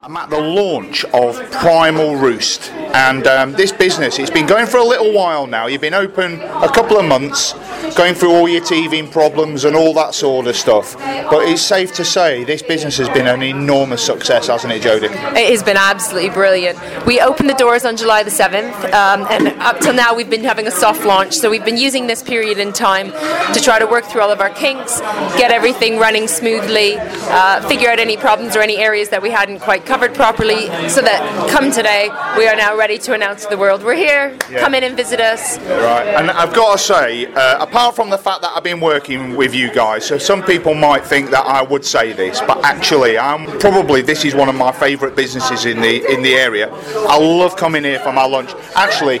I'm at the launch of Primal Roost, and this business, it's been going for a little while now. You've been open a couple of months, going through all your teething problems and all that sort of stuff, but it's safe to say this business has been an enormous success, hasn't it, Jodie? It has been absolutely brilliant. We opened the doors on July the 7th, and up till now we've been having a soft launch, so we've been using this period in time to try to work through all of our kinks, get everything running smoothly, figure out any problems or any areas that we hadn't quite covered properly, so that come today we are now ready to announce to the world we're here. Come in and visit us. Right, and I've got to say, apart from the fact that I've been working with you guys, so some people might think that I would say this, but actually this is one of my favourite businesses in the area. I love coming here for my lunch. Actually,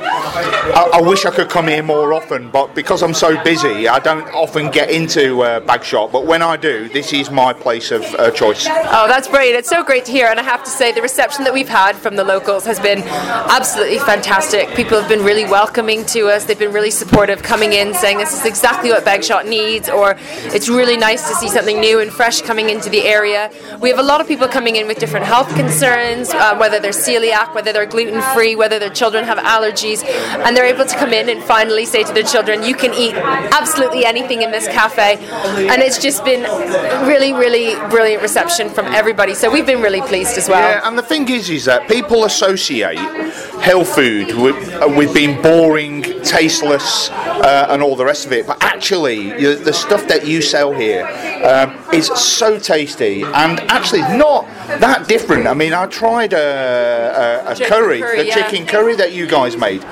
I wish I could come here more often, but because I'm so busy I don't often get into Bagshot, but when I do, this is my place of choice. Oh, that's brilliant. It's so great to hear, and I have to say the reception that we've had from the locals has been absolutely fantastic. People have been really welcoming to us. They've been really supportive, coming in saying this is exactly what Bagshot needs, or it's really nice to see something new and fresh coming into the area. We have a lot of people coming in with different health concerns, whether they're celiac, whether they're gluten-free, whether their children have allergies, and they're able to come in and finally say to their children, you can eat absolutely anything in this cafe, and it's just been really, really brilliant reception from everybody, so we've been really pleased as well. Yeah, and the thing is that people associate health food with being boring, tasteless, and all the rest of it, but actually the stuff that you sell here is so tasty and actually not that different. I mean, I tried a curry, the chicken curry that you guys made.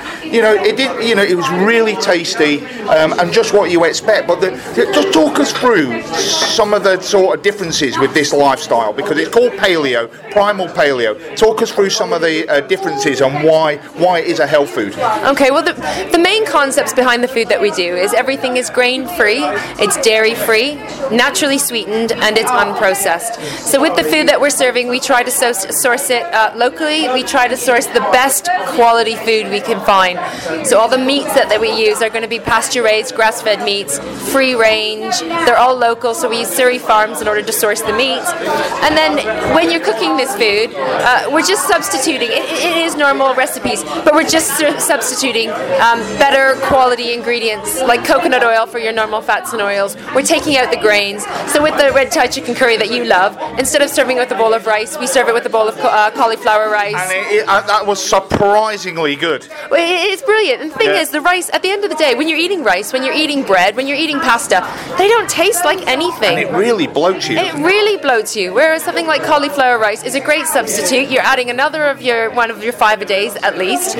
It was really tasty and just what you expect. But just talk us through some of the sort of differences with this lifestyle, because it's called paleo, primal paleo. Talk us through some of the differences and why it is a health food. Okay, well the main concepts behind the food that we do is everything is grain-free, it's dairy-free, naturally sweetened, and it's unprocessed. So with the food that we're serving, we try to source it locally. We try to source the best quality food we can find. So all the meats that we use are going to be pasture-raised, grass-fed meats, free-range. They're all local, so we use Surrey farms in order to source the meats. And then when you're cooking this food, we're just substituting. It is normal recipes, but we're just substituting better quality ingredients like coconut oil for your normal fats and oils. We're taking out the grains. So with the red Thai chicken curry that you love, instead of serving it with a bowl of rice, we serve it with a bowl of cauliflower rice. And that was surprisingly good. Well, it's brilliant. And the thing is, the rice, at the end of the day, when you're eating rice, when you're eating bread, when you're eating pasta, they don't taste like anything. And it really bloats you. It really bloats you. Whereas something like cauliflower rice is a great substitute. You're adding one of your 5 a days at least.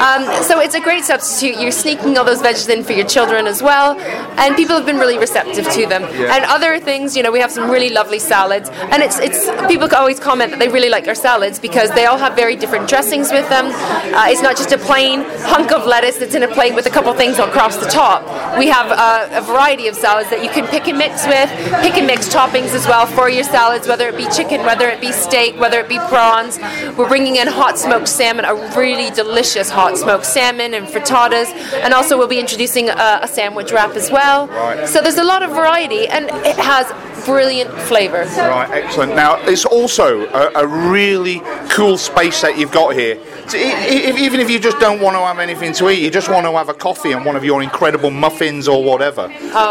So it's a great substitute. You're sneaking all those veggies in for your children as well, and people have been really receptive to them. Yeah. And other things, we have some really lovely salads, and it's people always comment that they really like our salads because they all have very different dressings with them. It's not just a plain hunk of lettuce that's in a plate with a couple things across the top. We have a variety of salads that you can pick and mix with, pick and mix toppings as well for your salads, whether it be chicken, whether it be steak, whether it be prawns. We're bringing in hot smoked salmon, a really delicious hot smoked salmon and frittatas, and also we'll be introducing a sandwich wrap as well. Right. So there's a lot of variety, and it has brilliant flavour. Right, excellent. Now, it's also a really cool space that you've got here. So even if you just don't want to have anything to eat, you just want to have a coffee and one of your incredible muffins or whatever.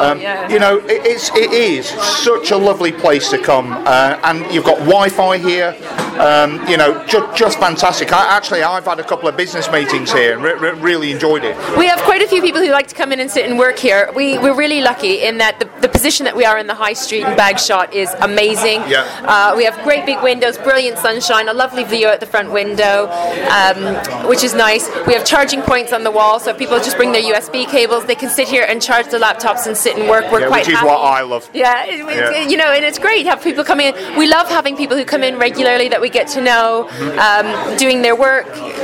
It is such a lovely place to come, and you've got Wi-Fi here. Just fantastic. I've had a couple of business meetings here and really enjoyed it. We have quite a few people who like to come in and sit and work here. We're really lucky in that the position that we are in the high street in Bagshot is amazing. Yeah. We have great big windows, brilliant sunshine, a lovely view out the front window, which is nice. We have charging points on the wall, so if people just bring their USB cables, they can sit here and charge their laptops and sit and work. We're quite which is happy. what I love. And it's great to have people come in. We love having people who come in regularly that we get to know, doing their work,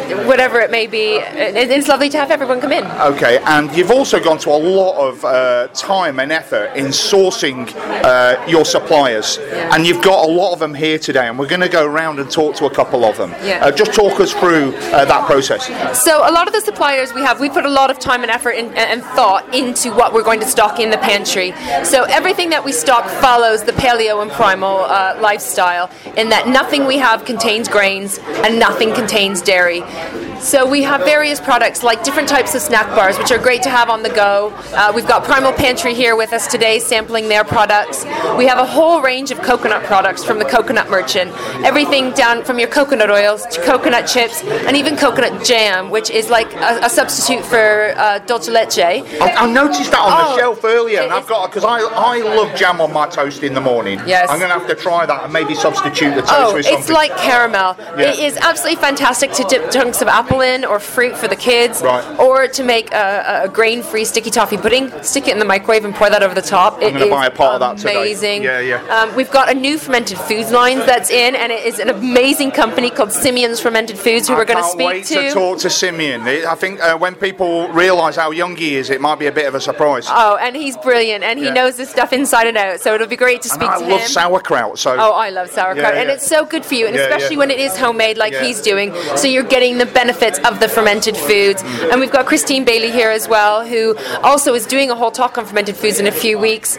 whatever it may be. It's lovely to have everyone come in. Okay, and you've also gone to a lot of time and effort in sourcing your suppliers, and you've got a lot of them here today, and we're going to go around and talk to a couple of them. Just talk us through that process. So a lot of the suppliers we put a lot of time and effort and thought into what we're going to stock in the pantry. So everything that we stock follows the paleo and primal lifestyle, in that nothing we have contains grains and nothing contains dairy. So we have various products like different types of snack bars, which are great to have on the go. We've got Primal Pantry here with us today sampling their products. We have a whole range of coconut products from the Coconut Merchant. Everything down from your coconut oils to coconut chips and even coconut jam, which is like a substitute for dulce leche. I noticed that on the shelf earlier, and I've got, because I love jam on my toast in the morning. Yes. I'm going to have to try that and maybe substitute the toast with something. It's like caramel. Yeah. It is absolutely fantastic to dip chunks of apple in, or fruit for the kids, or to make a grain-free sticky toffee pudding. Stick it in the microwave and pour that over the top. I'm going to buy a pot of that today. Amazing. Yeah. We've got a new fermented foods line that's in, and it is an amazing company called Simeon's Fermented Foods, who we're going to speak to. I can't wait to talk to Simeon. I think when people realise how young he is, it might be a bit of a surprise. Oh, and he's brilliant, and he knows this stuff inside and out, so it'll be great to speak to him. I love sauerkraut. So. Oh, I love sauerkraut, and it's so good for you, and especially when it is homemade like he's doing, so you're getting the benefits of the fermented foods. And we've got Christine Bailey here as well, who also is doing a whole talk on fermented foods in a few weeks,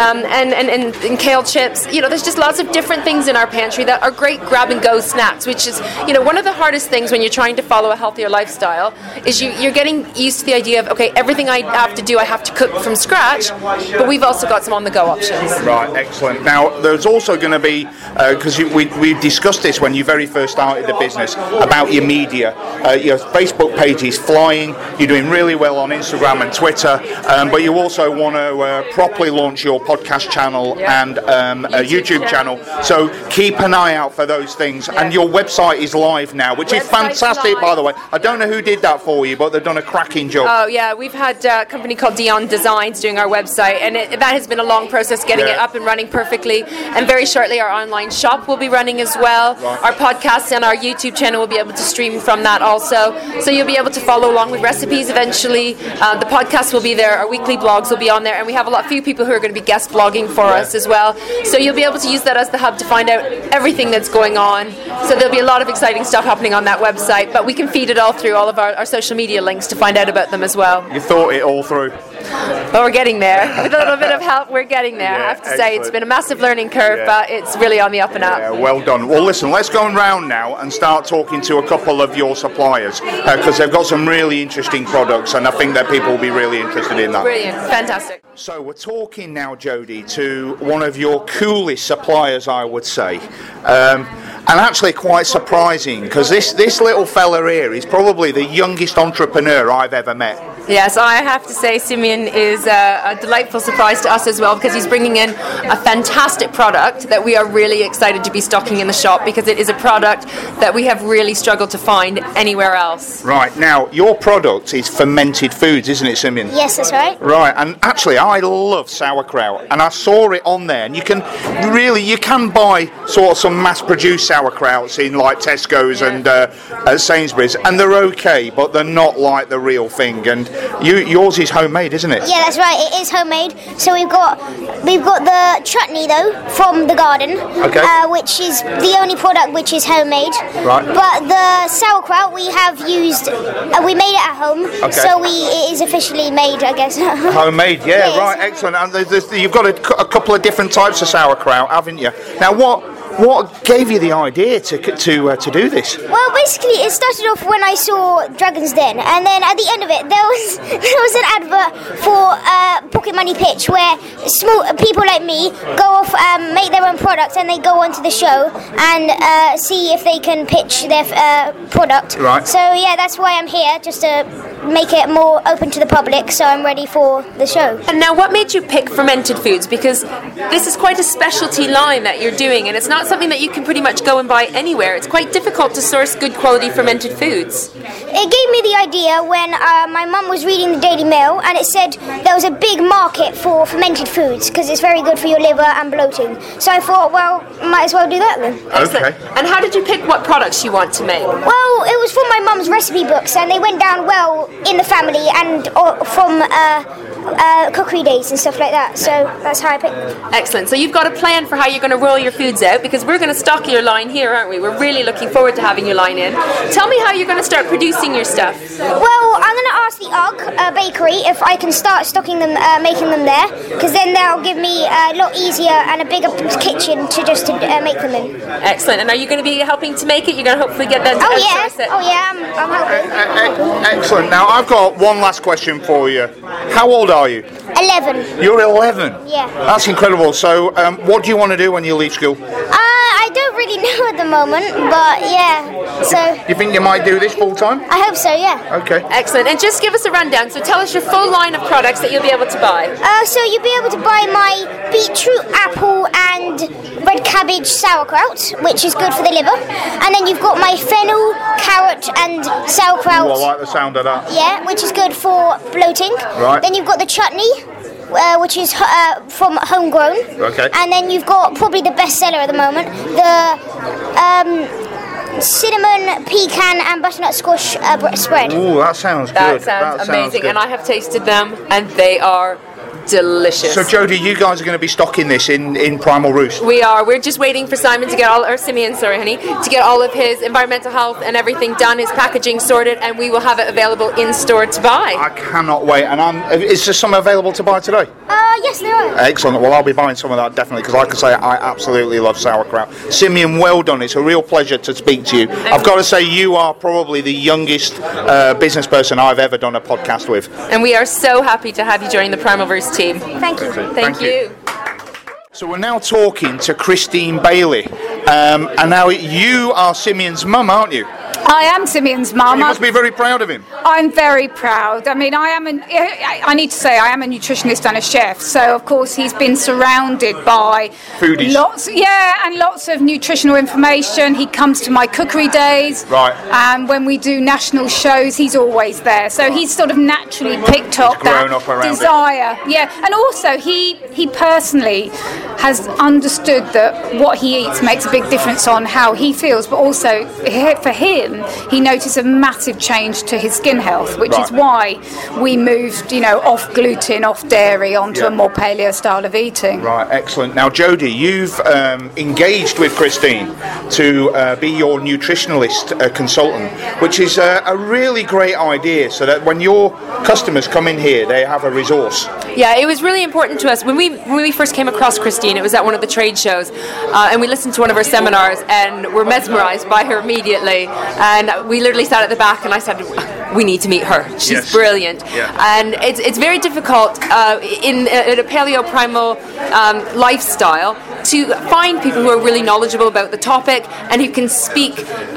and kale chips. There's just lots of different things in our pantry that are great grab-and-go snacks, which is, one of the hardest things when you're trying to follow a healthier lifestyle is you're getting used to the idea of, okay, everything I have to do, I have to cook from scratch, but we've also got some on-the-go options. Right, excellent. Now, there's also going to be, because we discussed this when you very first started the business, about your media. Your Facebook page is flying, you're doing really well on Instagram and Twitter, but you also want to properly launch your podcast channel and a YouTube channel, so keep an eye out for those things. And your website is live now, which is fantastic, by the way. I don't know who did that for you, but they've done a cracking job. Oh yeah, we've had a company called Dion Designs doing our website, and that has been a long process getting it up and running perfectly, and very shortly our online shop will be running as well. Our podcasts and our YouTube channel will be able to stream from that also, so you'll be able to follow along with recipes eventually. The podcast will be there, our weekly blogs will be on there, and we have a few people who are going to be guest blogging for us as well, so you'll be able to use that as the hub to find out everything that's going on. So there'll be a lot of exciting stuff happening on that website, but we can feed it all through all of our social media links to find out about them as well. You thought it all through. Well, we're getting there. With a little bit of help, we're getting there. I have to say, it's been a massive learning curve, but it's really on the up and up. Yeah, well done. Well, listen, let's go around now and start talking to a couple of your suppliers, because they've got some really interesting products, and I think that people will be really interested in that. Brilliant. Fantastic. So we're talking now, Jodie, to one of your coolest suppliers, I would say. And actually quite surprising, because this little fella here is probably the youngest entrepreneur I've ever met. Yes, I have to say Simeon is a delightful surprise to us as well, because he's bringing in a fantastic product that we are really excited to be stocking in the shop, because it is a product that we have really struggled to find anywhere else. Right, now your product is fermented foods, isn't it, Simeon? Yes, that's right. Right, and actually I love sauerkraut, and I saw it on there, and you can buy sort of some mass-produced sauerkrauts in like Tesco's and Sainsbury's, and they're okay, but they're not like the real thing. And yours is homemade, isn't it? Yeah, that's right. It is homemade. So we've got the chutney though from the garden, which is the only product which is homemade. Right. But the sauerkraut we have used, we made it at home, so it is officially made, I guess. Homemade, yeah, right, excellent. And you've got a couple of different types of sauerkraut, haven't you? Now, what gave you the idea to do this? Well, basically, it started off when I saw Dragon's Den, and then at the end of it, there was an advert for Pocket Money Pitch, where small people like me go off, make their own products, and they go onto the show and see if they can pitch their product. Right. So yeah, that's why I'm here, just to make it more open to the public, so I'm ready for the show. And now, what made you pick fermented foods? Because this is quite a specialty line that you're doing, and it's not not something that you can pretty much go and buy anywhere. It's quite difficult to source good quality fermented foods. It gave me the idea when my mum was reading the Daily Mail, and it said there was a big market for fermented foods because it's very good for your liver and bloating. So I thought, well, might as well do that then. Okay. And how did you pick what products you want to make? Well, it was from my mum's recipe books, and they went down well in the family and from cookery days and stuff like that. So that's how I picked them. Excellent. So you've got a plan for how you're going to roll your foods out, because we're going to stock your line here, aren't we? We're really looking forward to having your line in. Tell me how you're going to start producing your stuff. Well, I'm going to ask the UGG bakery if I can start stocking them, making them there, because then they'll give me a lot easier and a bigger kitchen to just make them in. Excellent. And are you going to be helping to make it? You're going to hopefully get them to outsource it? Oh yeah, I'm helping. Excellent. Now, I've got one last question for you. How old are you? 11. You're 11? Yeah. That's incredible. So, what do you want to do when you leave school? I don't really know at the moment, but yeah. So You think you might do this full time? I hope so, yeah. Okay. Excellent. And just give us a rundown. So tell us your full line of products that you'll be able to buy. So you'll be able to buy my beetroot, apple, and red cabbage sauerkraut, which is good for the liver. And then you've got my fennel, carrot, and sauerkraut. Oh, I like the sound of that. Yeah, which is good for bloating. Right. Then you've got the chutney, which is from homegrown. Okay. And then you've got probably the best seller at the moment, the cinnamon, pecan, and butternut squash spread. Ooh, that sounds good. That sounds amazing. good. And I have tasted them, and they are delicious. So, Jodie, you guys are going to be stocking this in Primal Roost? We are. We're just waiting for Simon to get Simeon, to get all of his environmental health and everything done, his packaging sorted, and we will have it available in store to buy. I cannot wait. And is there some available to buy today? Yes, there are. Excellent. Well, I'll be buying some of that definitely, because like I say, I absolutely love sauerkraut. Simeon, well done. It's a real pleasure to speak to you. I've got to say, you are probably the youngest business person I've ever done a podcast with. And we are so happy to have you join the Primalverse team. Thank you. Thank you. So we're now talking to Christine Bailey. And now you are Simeon's mum, aren't you? I am Simeon's mum. You must be very proud of him. I'm very proud. I mean, I need to say I am a nutritionist and a chef, so of course he's been surrounded by foodies. Lots of nutritional information. He comes to my cookery days. Right. And when we do national shows, he's always there. So he's sort of naturally picked up that desire. Yeah. And also he personally has understood that what he eats makes a big difference on how he feels, but also for him, he noticed a massive change to his skin health, which is why we moved, off gluten, off dairy, onto a more paleo style of eating. Right, excellent. Now, Jodie, you've engaged with Christine to be your nutritionalist consultant, which is a really great idea, so that when your customers come in here, they have a resource. Yeah, it was really important to us. When we first came across Christine, it was at one of the trade shows, and we listened to one of her seminars, and were mesmerised by her immediately. And we literally sat at the back, and I said, we need to meet her. She's brilliant. Yeah. And it's very difficult in a paleo primal lifestyle to find people who are really knowledgeable about the topic and who can speak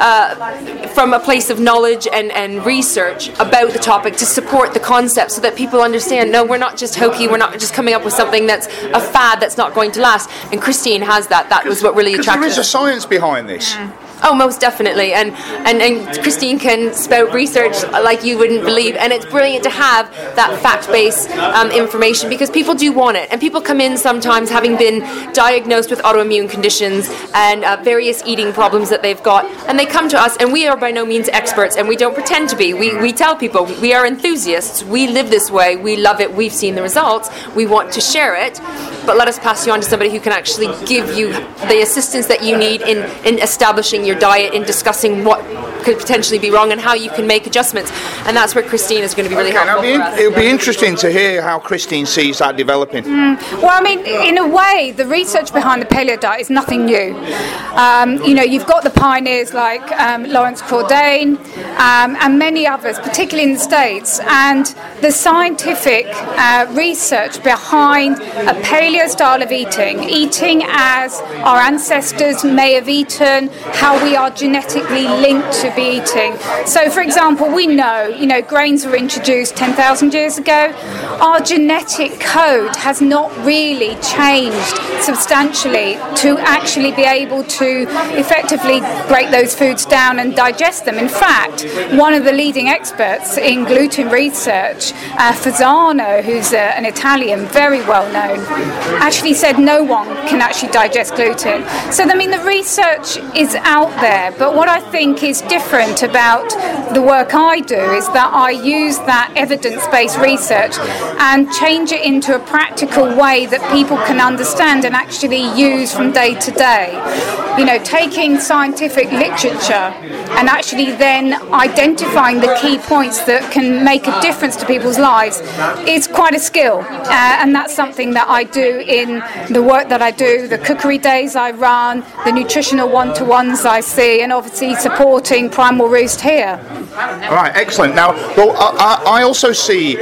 from a place of knowledge and research about the topic to support the concept, so that people understand, no, we're not just hokey, we're not just coming up with something that's a fad that's not going to last. And Christine has that. That was what really attracted us. There is a science behind this. Mm. Oh, most definitely, and Christine can spout research like you wouldn't believe, and it's brilliant to have that fact-based information, because people do want it, and people come in sometimes having been diagnosed with autoimmune conditions and various eating problems that they've got, and they come to us, and we are by no means experts, and we don't pretend to be. We tell people we are enthusiasts, we live this way, we love it, we've seen the results, we want to share it, but let us pass you on to somebody who can actually give you the assistance that you need in establishing your diet, in discussing what could potentially be wrong and how you can make adjustments, and that's where Christine is going to be really helpful for us. It'll be interesting to hear how Christine sees that developing. Well, I mean, in a way, the research behind the paleo diet is nothing new. You've got the pioneers like Lawrence Cordain and many others, particularly in the States, and the scientific research behind a paleo style of eating as our ancestors may have eaten, how we are genetically linked to be eating. So, for example, we know, grains were introduced 10,000 years ago. Our genetic code has not really changed substantially to actually be able to effectively break those foods down and digest them. In fact, one of the leading experts in gluten research, Fasano, who's an Italian, very well known, actually said no one can actually digest gluten. So, the research is out there, but what I think is different about the work I do is that I use that evidence-based research and change it into a practical way that people can understand and actually use from day to day. Taking scientific literature and actually then identifying the key points that can make a difference to people's lives is quite a skill, and that's something that I do in the work that I do, the cookery days I run, the nutritional one-to-ones I see, and obviously supporting Primal Roost here. All right, excellent. Now, I also see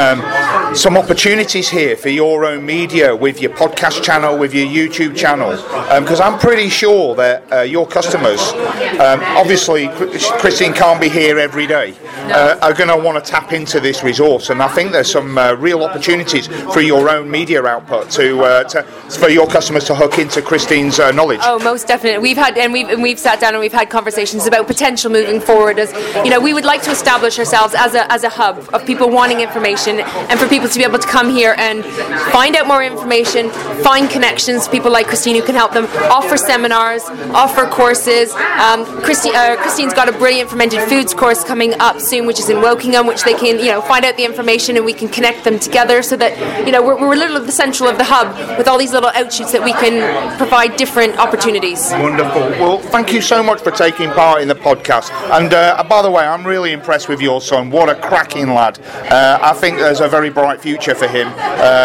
some opportunities here for your own media with your podcast channel, with your YouTube channel, because I'm pretty sure that your customers, obviously Christine can't be here every day, are going to want to tap into this resource, and I think there's some real opportunities for your own media output for your customers to hook into Christine's knowledge. Oh, most definitely. We've sat down and we've had conversations about potential moving forward. As we would like to establish ourselves as a hub of people wanting information, and for people to be able to come here and find out more information, find connections, people like Christine who can help them, offer seminars, offer courses. Christine's got a brilliant fermented foods course coming up soon, which is in Wokingham, which they can find out the information and we can connect them together so that we're a little of the central of the hub with all these little outshoots that we can provide different opportunities. Wonderful. Well, thank you so much for taking part in the podcast. And by the way, I'm really impressed with your son. What a cracking lad. I think there's a very bright future for him,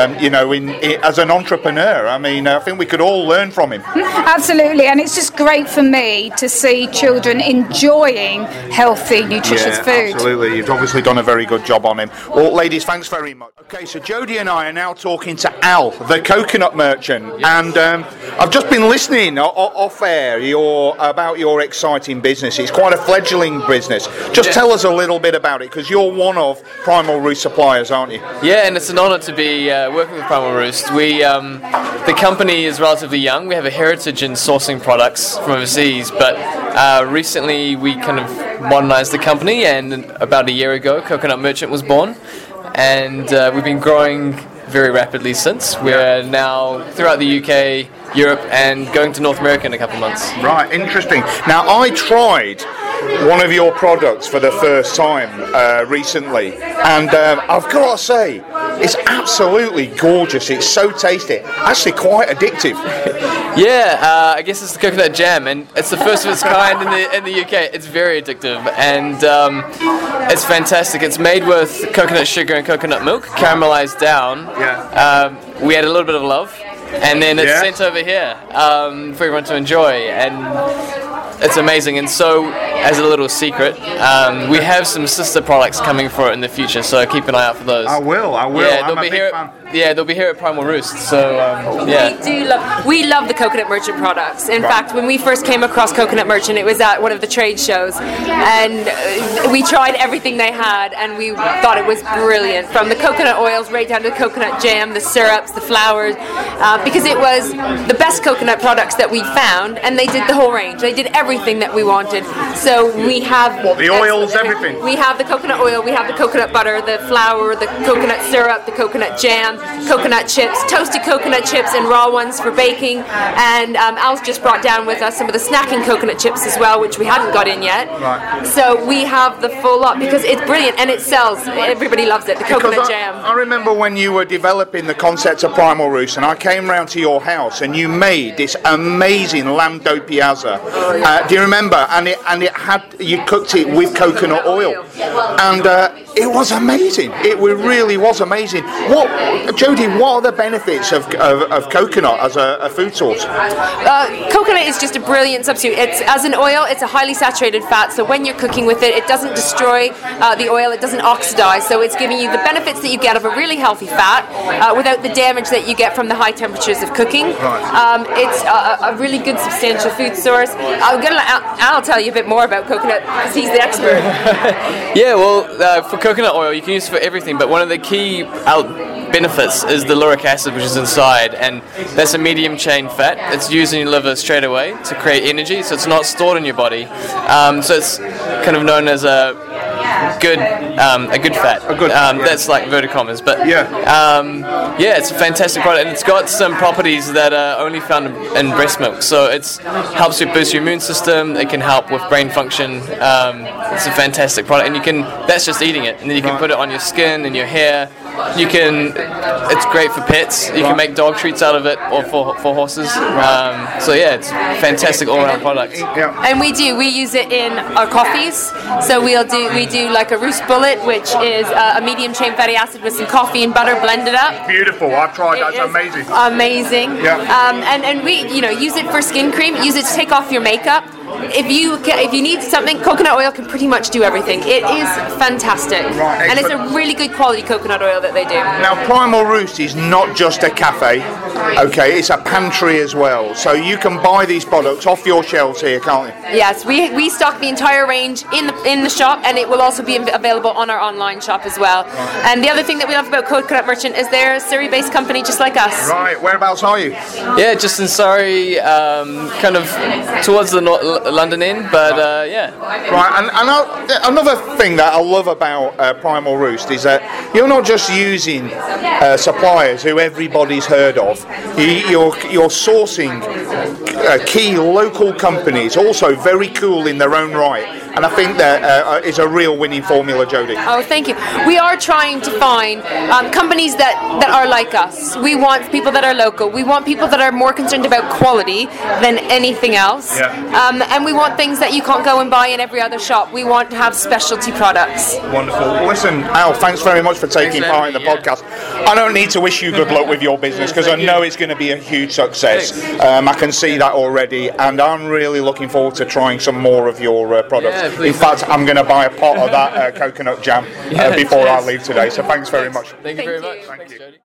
as an entrepreneur. I think we could all learn from him. Absolutely, and it's just great for me to see children enjoying healthy, nutritious food. Absolutely. You've obviously done a very good job on him. Well, ladies, thanks very much. Okay, so Jodie and I are now talking to Al, the coconut merchant, and I've just been listening off air about your exciting business. It's quite a fledgling business. Just tell us a little bit about it, because you're one of Primal Roost suppliers, aren't you? Yeah, and it's an honour to be working with Primal Roost. The company is relatively young. We have a heritage in sourcing products from overseas, but recently we kind of modernised the company, and about a year ago Coconut Merchant was born, and we've been growing very rapidly since. We're now throughout the UK, Europe, and going to North America in a couple of months. Right, interesting. Now, I tried one of your products for the first time recently, and I've got to say, it's absolutely gorgeous. It's so tasty, actually quite addictive. Yeah, I guess it's the coconut jam, and it's the first of its kind in the UK. It's very addictive, and it's fantastic. It's made with coconut sugar and coconut milk, caramelized down. Yeah. We add a little bit of love, and then it's sent over here for everyone to enjoy, and it's amazing. And so, as a little secret, we have some sister products coming for it in the future, so keep an eye out for those. I will. Yeah, they'll be here at Primal Roost. So we love the Coconut Merchant products. In fact, when we first came across Coconut Merchant, it was at one of the trade shows, and we tried everything they had, and we thought it was brilliant, from the coconut oils right down to the coconut jam, the syrups, the flours, because it was the best coconut products that we found, and they did the whole range. They did everything that we wanted. So we have the oils, everything. We have the coconut oil, we have the coconut butter, the flour, the coconut syrup, the coconut jam, coconut chips, toasted coconut chips and raw ones for baking, and Al's just brought down with us some of the snacking coconut chips as well, which we hadn't got in yet. Right. So we have the full lot, because it's brilliant and it sells. Everybody loves it, the coconut jam. I remember when you were developing the concept of Primal Roost, and I came round to your house and you made this amazing lamb do piazza. Do you remember? And you cooked it with coconut oil, and it was amazing. It really was amazing. Jodie, what are the benefits of coconut as a food source? Coconut is just a brilliant substitute. It's as an oil, it's a highly saturated fat, so when you're cooking with it, it doesn't destroy the oil, it doesn't oxidize, so it's giving you the benefits that you get of a really healthy fat without the damage that you get from the high temperatures of cooking. It's a really good substantial food source. I'll tell you a bit more about coconut because he's the expert. Yeah, well, for coconut oil, you can use it for everything, but one of the key benefits is the lauric acid, which is inside, and that's a medium chain fat. It's used in your liver straight away to create energy, so it's not stored in your body. So it's kind of known as a good fat. That's like inverted commas, but it's a fantastic product, and it's got some properties that are only found in breast milk. So it helps you boost your immune system. It can help with brain function. It's a fantastic product, and that's just eating it, and then you can put it on your skin and your hair. It's great for pets. You can make dog treats out of it, or for horses. It's a fantastic all-around product. And we use it in our coffees. So we do like a Roost Bullet, which is a medium chain fatty acid with some coffee and butter blended up. Beautiful. I've tried that. It's amazing. Amazing. Yeah. And we use it for skin cream. Use it to take off your makeup. If you need something, coconut oil can pretty much do everything. It is fantastic, and it's a really good quality coconut oil that they do. Now, Primal Roost is not just a cafe, okay? It's a pantry as well. So you can buy these products off your shelves here, can't you? Yes, we stock the entire range in the shop, and it will also be available on our online shop as well. And the other thing that we love about Coconut Merchant is they're a Surrey-based company just like us. Right. Whereabouts are you? Yeah, just in Surrey, kind of towards the London end, but Right, and another thing that I love about Primal Roost is that you're not just using suppliers who everybody's heard of. You're sourcing key local companies, also very cool in their own right. And I think that is a real winning formula, Jodie. Oh, thank you. We are trying to find companies that are like us. We want people that are local. We want people that are more concerned about quality than anything else. And we want things that you can't go and buy in every other shop. We want to have specialty products. Wonderful. Well, listen, Al, thanks very much for taking part in the podcast. I don't need to wish you good luck with your business because I know it's going to be a huge success. I can see that already, and I'm really looking forward to trying some more of your products. In fact, I'm going to buy a pot of that coconut jam before I leave today. So thanks very much. Thank you very much. Thank you.